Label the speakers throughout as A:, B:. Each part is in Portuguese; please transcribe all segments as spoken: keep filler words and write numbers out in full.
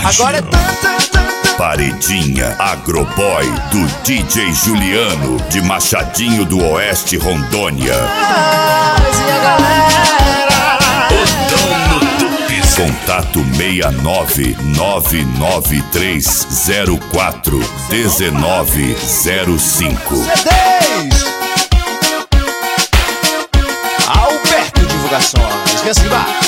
A: Plágio.
B: Agora é tanta.
A: Paredinha Agroboy do D J Juliano de Machadinho do Oeste, Rondônia.
B: E a galera?
A: O dono do piseiro. Contato seis nove nove nove três zero quatro um nove zero cinco.
B: C dez. Alberto Divulgações. Vem assim, vai.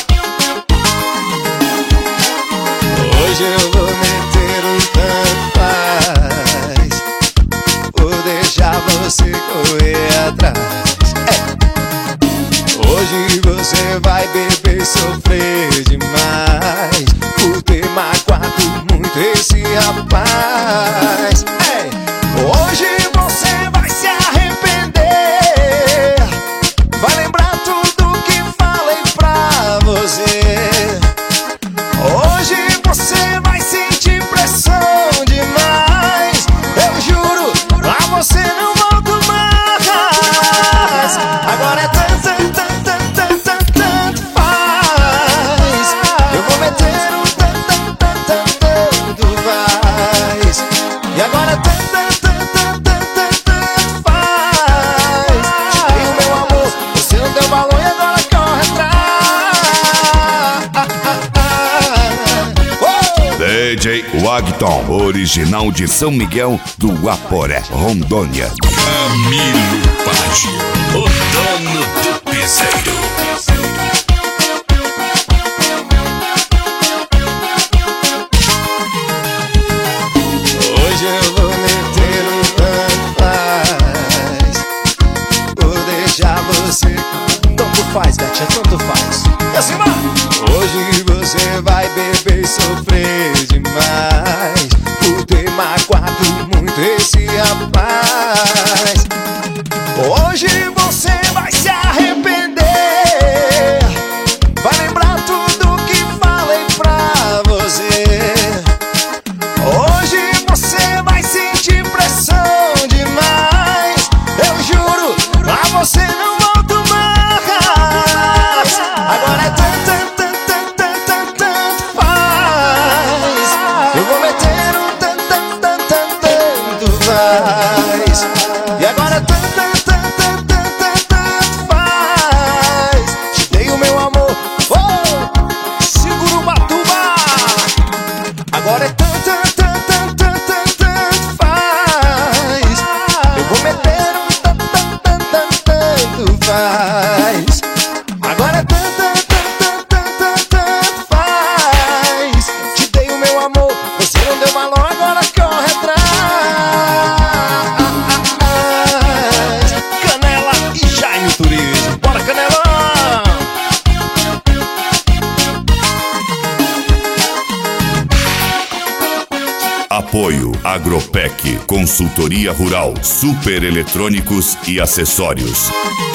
B: Hoje eu vou meter um tanto faz, vou deixar você correr atrás. É. Hoje você vai beber e sofrer demais por ter magoado muito esse rapaz. É. Hoje você vai se arrepender, vai lembrar tudo que falei pra você. Hoje você vai sentir pressão demais, eu juro, pra você não volto mais. Agora é tanto, tanto, tanto, tanto, tanto faz. Eu vou meter um tanto, tanto, tanto, tanto faz. E agora é tanto, tanto, tanto, tanto, tanto faz. Te dei o meu amor, você não deu valor e agora corre atrás.
A: D J Wagton, original de São Miguel do Aporé, Rondônia.
C: Camilo Plágio, o dono do piseiro.
B: Hoje eu vou meter um tanto faz, vou deixar você. Tanto faz, Betinha, tanto faz. E assim vai. Hoje você vai beber e sofrer demais por ter magoado muito esse rapaz. Hoje você vai se arrepender, vai lembrar tudo que falei pra você. Hoje você vai sentir pressão demais, eu juro, pra você não volto mais. Agora é tanto, tanto, tanto, tanto, tanto faz. Eu vou meter um tanto, tanto, tanto, tanto faz. E agora é tanto, tanto, tanto, tanto, tanto faz. Te dei o meu amor, oh, segura o batuba. Agora é tanto, tanto, tanto, tanto, tanto faz. Eu vou meter um tanto, tanto, tanto, tanto faz. Agora é tanto, tanto, tanto, tanto, tanto faz. Te dei o meu amor, você não deu valor, agora corre atrás. Canela e Jaime Turismo, bora Canelão!
A: Apoio Agropec, consultoria rural, super eletrônicos e acessórios.